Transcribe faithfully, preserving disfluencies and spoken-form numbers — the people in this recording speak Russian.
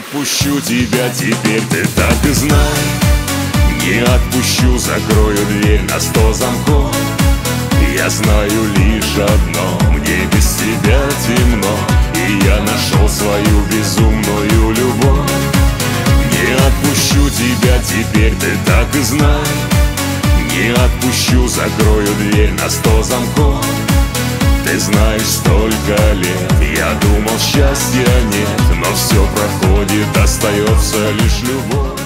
отпущу тебя теперь, ты так и знай. Не отпущу, закрою дверь на сто замков. Я знаю лишь одно: мне без тебя темно, и я нашел свою безумную любовь. Не отпущу тебя теперь, ты так и знай. Не отпущу, закрою дверь на сто замков. Ты знаешь, столько лет я думал, счастья нет, но все проходит, остается лишь любовь.